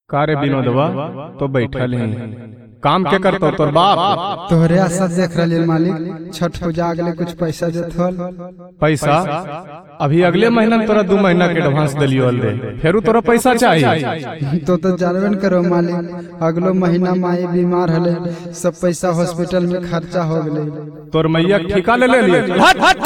कारे विनोदवा तो बैठल हैं काम के करतो तोर बाप तोहरे आशा देख रहे मालिक। छठ पूजा अगले कुछ पैसा देथल। पैसा अभी अगले महीना में तोरा 2 महीना के एडवांस दलियो रे, फेरू तोरा पैसा चाहिए। तो जानबे न करो मालिक, अगलो महीना माई बीमार हले, सब पैसा हॉस्पिटल में खर्चा हो गले। तोर मैया ठिका ले लिए। हट हट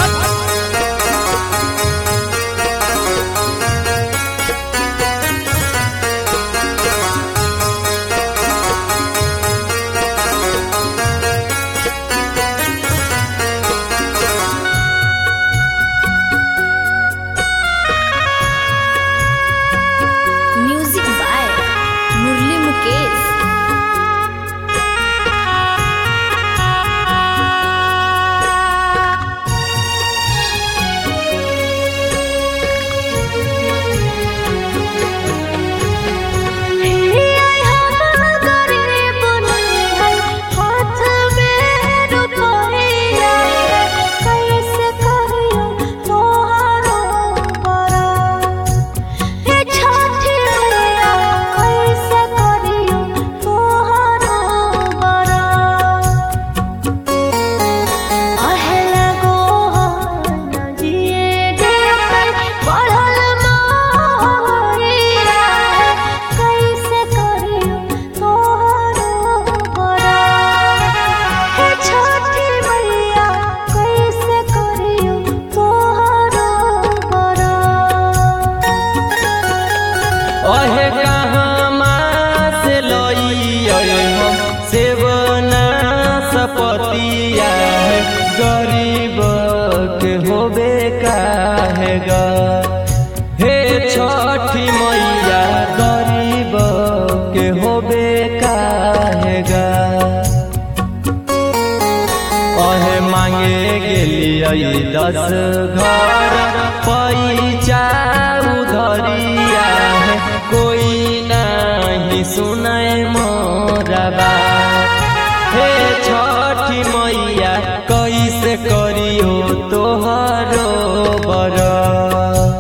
म्यूजिक बाय मुरली मुकेश। ओहे कहमा से लइया हम सेवना सपतिया, गरीब के होबे काहेगा। हे छठी मैया गरीब के होबे काहेगा। ओहे मांगे गेलियै 10 घर पैसा उधरिया, कोई नहीं सुनाए मोरा बात। हे छठी मैया कैसे करियो तोहरो बरत।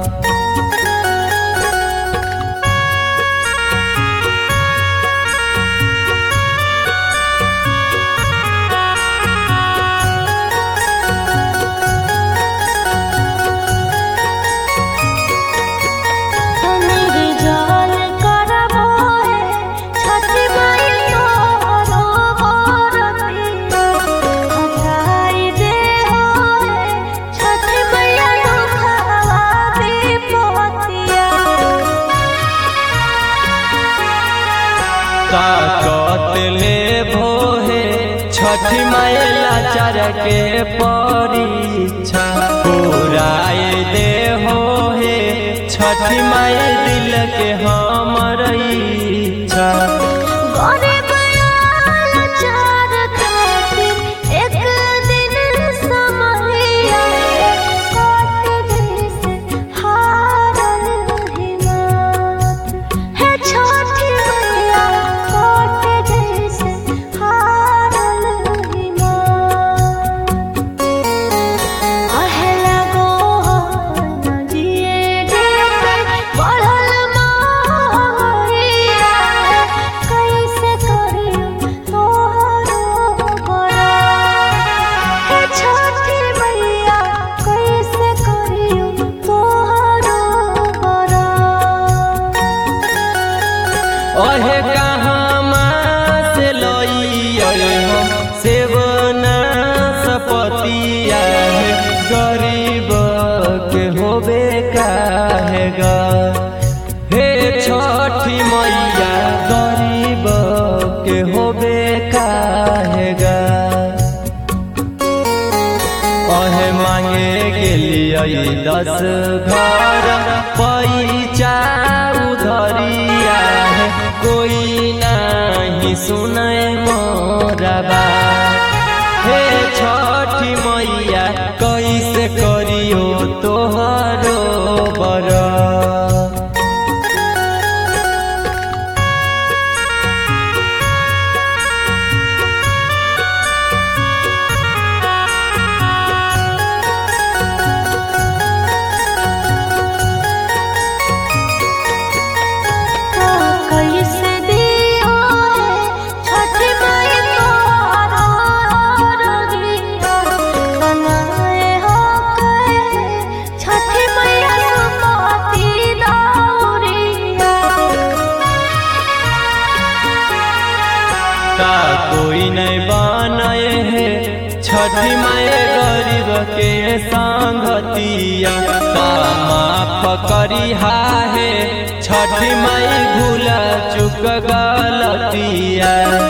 ताकत ले भोहे छठी मैया लाचार के परीक्षा, पुराए दे हो हे छठी मैया दिल के हमर इच्छा। ओहे कहमा से लइया हम सेवना सपतिया, गरीब के होबे काहेगा। हे छठी मैया गरीब के होबे काहेगा। ओहे मांगे गेलियै 10 घर पैसा उधरिया, कोई नहीं सुनाए मोरा बात। हे छठी मैया कैसे करियो तोहरो बरत। कैसे के संगतिया माफ करिहा है छठी माई भूल चुक गलतिया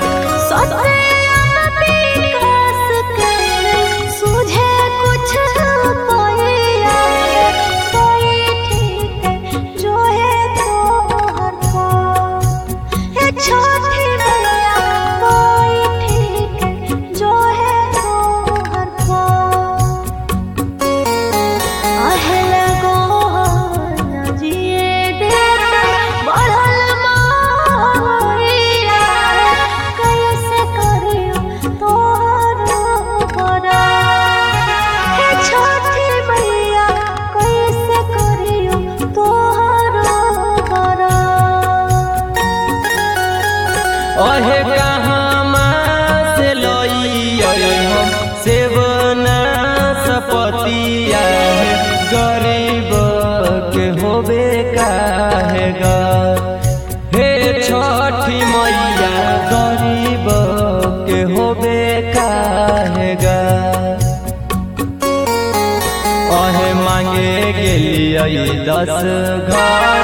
अहे कहाँ से लइए हम सेवना सपतिया गरीब के होबे काहे गा हे छठी मैया गरीब के होबे काहे गा अहे मांगे गेलिए 10 घर